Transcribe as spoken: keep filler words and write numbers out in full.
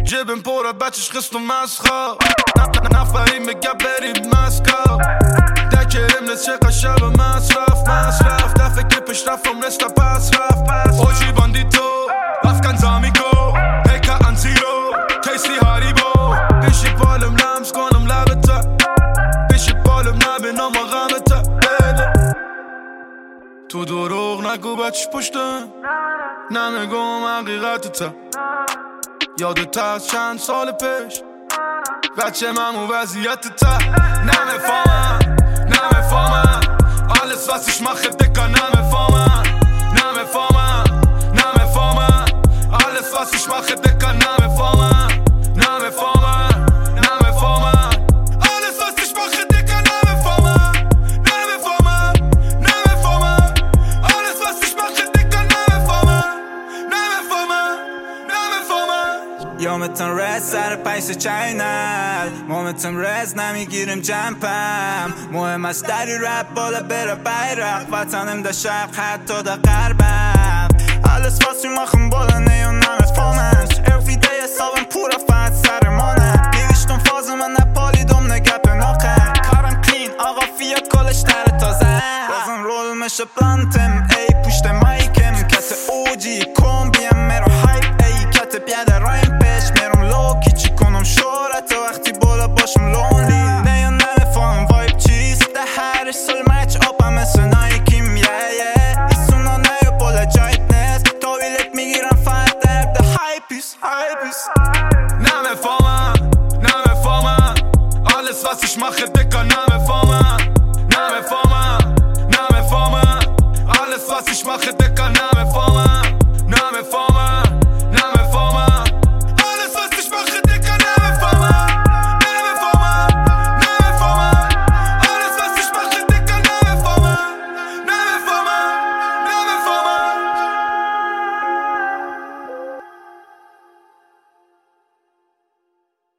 جبن پره بچش خست و مسخا نفری میگه بریم مسکو دکریم نست چقدر شب مصرف مصرف دفعه که پیش رفتم نست پس رفت اوجی باندی تو افکن زامیگو هیکا انزیرو کیسی هاریبو پیشی بالم لمس کنم لبتا پیشی بالم نبینم غمتا تو دروغ نگو بچش پشتم ننگم حقیقت تا یادت از چند سال پیش بچه من و وضعیت تا نمیفهمم نمیفهمم alles was ich mache dicker نمیفهمم نمیفهمم نمیفهمم alles was ich mache dicker نمیفهمم نمیفهمم نمیفهمم alles was ich mache dicker نمیفهمم نمیفهمم نمیفهمم alles was ich mache dicker نمیفهمم نمیفهمم نمیفهمم یومتون رز سر پیس چینل مومتون رز نمیگیرم جمپم مهم است داری رپ بالا بره بیرق وطنم دا شرق حتی دا غربم alles was wir machen wollen ey und نمیفهمنش every day حسابم پورا فت سرمانه نوشتم فاز من نپالیدم نگپ ناخن کارم کلین آقا فیات کلش تر تازه بازم رول میشه پلانتم ای پشت مایکم کت اوجی کمبیم میرو هایپ ای کت بیاده رایم پیش میرم لوکی چی کنم شورت وقتی بالا باشم لونلی نه یا نمیفهم وایب چیست ده هر سال مچ آپم مثل نایکیم یه یه ایسونا نیو بالا جایت نست تاویلت میگیرم فتر ده هایپیس هایپیس نمیفهمم نمیفهمم alles was ich mache dicker نمیفهمم نمیفهمم نمیفهمم alles was ich mache dicker